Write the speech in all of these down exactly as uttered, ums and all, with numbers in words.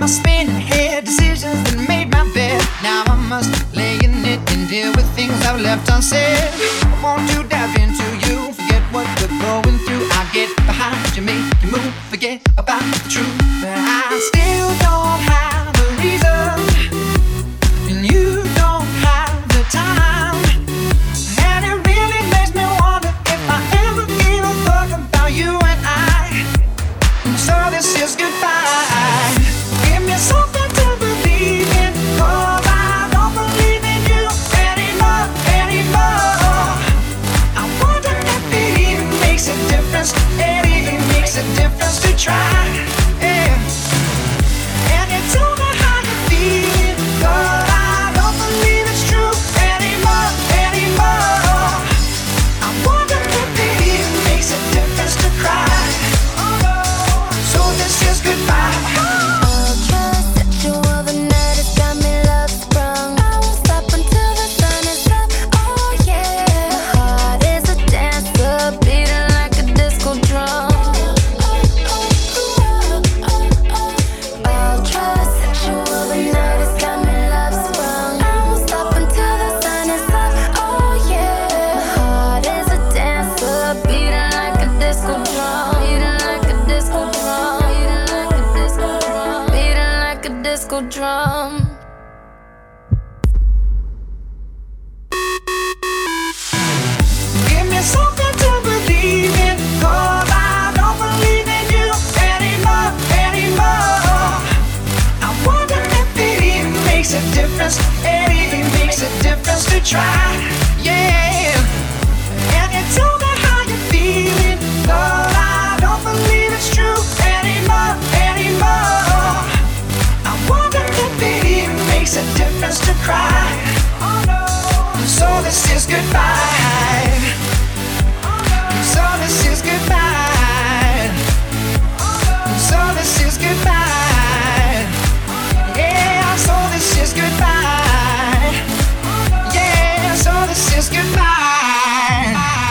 spinning head, decisions that made my bed. Now I must lay in it and deal with things I've left unsaid. I want to dive into you, forget what we're going through. I get behind you, make you move, forget about the truth. But I still don't have a reason, and you don't have the time. And it really makes me wonder if I ever gave a fuck about you and I. So this is goodbye. Give me something to believe in, 'cause I don't believe in you anymore, anymore. I wonder if it even makes a difference. It even makes a difference to try. Yeah. And you tell me how you feel, 'cause I don't believe it's true anymore, anymore. I wonder if it even makes a difference to cry. So this is goodbye. All trust sexual, the night has got me love sprung. I won't stop until the sun is up. Oh yeah, my heart is a dancer, beating like a disco drum. All trust sexual, the night has got me love sprung. I won't stop until the sun is up. Oh yeah, my heart is a dancer, beating like a disco drum, beating like a disco drum, beating like a disco drum, beating like a disco drum. Give me something to believe in, 'cause I don't believe in you anymore, anymore. I wonder if it even makes a difference. It even makes a difference to try. Yeah. And you tell me how you're feeling, 'cause I don't believe it's true anymore, anymore. I wonder if it even makes a difference to cry. So this is goodbye. So this is goodbye. So this is goodbye. Yeah, so this is goodbye. Yeah, so this is goodbye.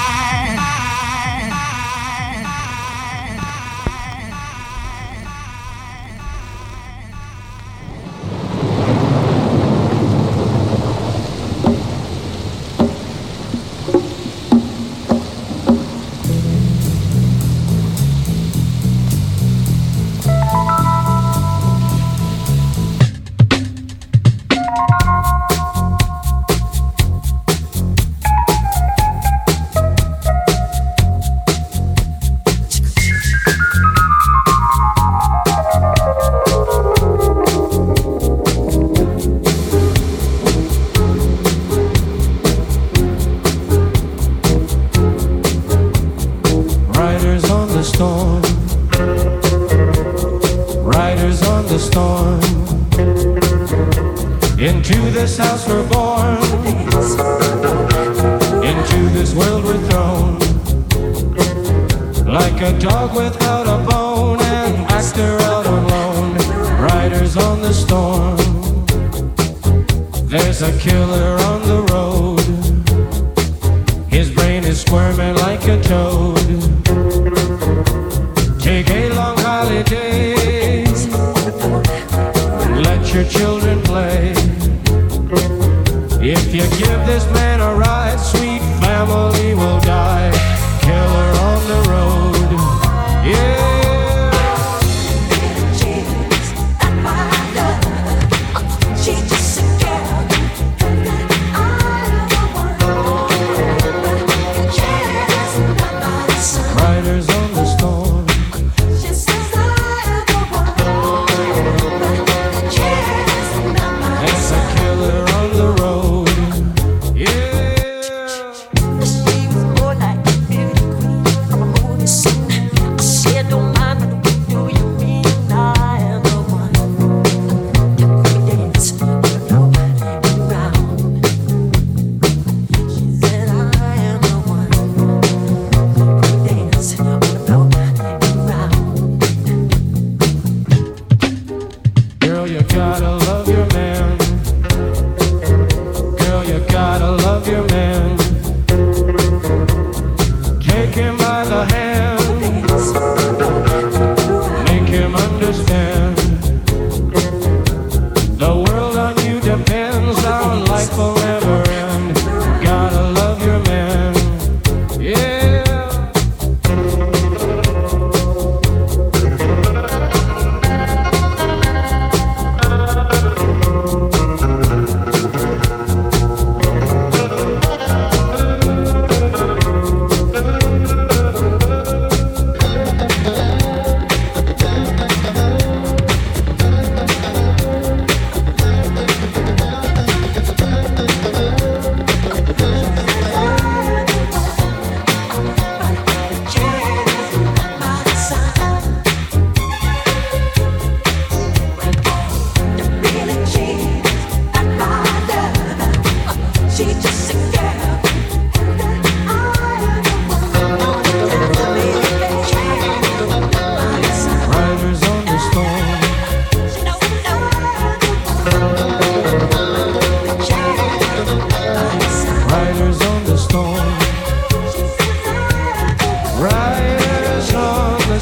Riders on the storm, riders on the storm. Into this house we're born, into this world we're thrown. Like a dog without a bone, an actor out alone. Riders on the storm, there's a killer on the road. His brain is squirming like a toad. Take a long holiday, let your children play. If you give this man a ride, sweet family will die. Killer on the road, yeah. So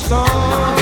storm.